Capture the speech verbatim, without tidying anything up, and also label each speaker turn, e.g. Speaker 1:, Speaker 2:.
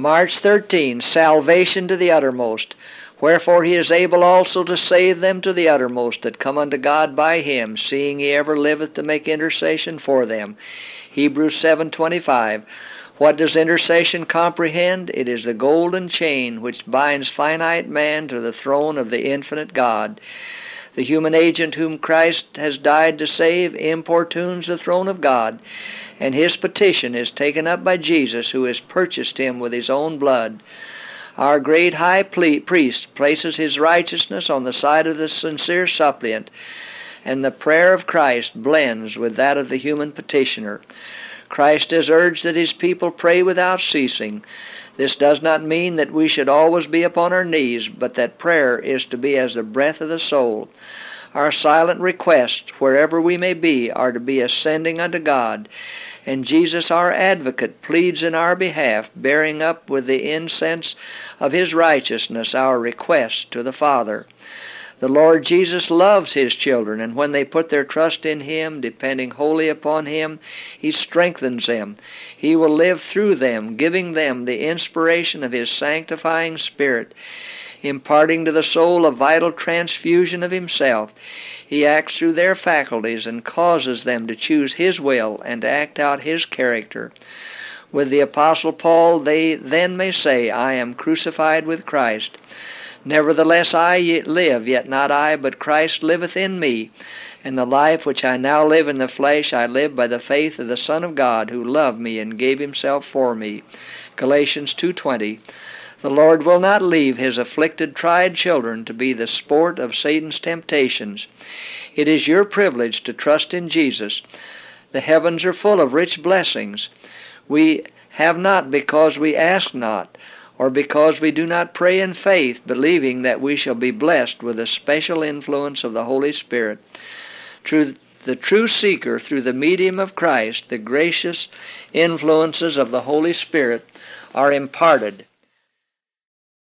Speaker 1: March thirteenth, salvation to the uttermost. Wherefore he is able also to save them to the uttermost that come unto God by him, seeing he ever liveth to make intercession for them. Hebrews seven twenty-five. What does intercession comprehend? It is the golden chain which binds finite man to the throne of the infinite God. The human agent whom Christ has died to save importunes the throne of God, and his petition is taken up by Jesus, who has purchased him with his own blood. Our great high priest places his righteousness on the side of the sincere suppliant, and the prayer of Christ blends with that of the human petitioner. Christ has urged that his people pray without ceasing. This does not mean that we should always be upon our knees, but that prayer is to be as the breath of the soul. Our silent requests, wherever we may be, are to be ascending unto God, and Jesus our advocate pleads in our behalf, bearing up with the incense of his righteousness our requests to the Father. The Lord Jesus loves his children, and when they put their trust in him, depending wholly upon him, he strengthens them. He will live through them, giving them the inspiration of his sanctifying Spirit, imparting to the soul a vital transfusion of himself. He acts through their faculties and causes them to choose his will and to act out his character. With the Apostle Paul, they then may say, I am crucified with Christ. Nevertheless I live, yet not I, but Christ liveth in me. And the life which I now live in the flesh, I live by the faith of the Son of God, who loved me and gave himself for me. Galatians two twenty. The Lord will not leave his afflicted, tried children to be the sport of Satan's temptations. It is your privilege to trust in Jesus. The heavens are full of rich blessings. We have not because we ask not, or because we do not pray in faith, believing that we shall be blessed with the special influence of the Holy Spirit. To the true seeker, through the medium of Christ, the gracious influences of the Holy Spirit are imparted.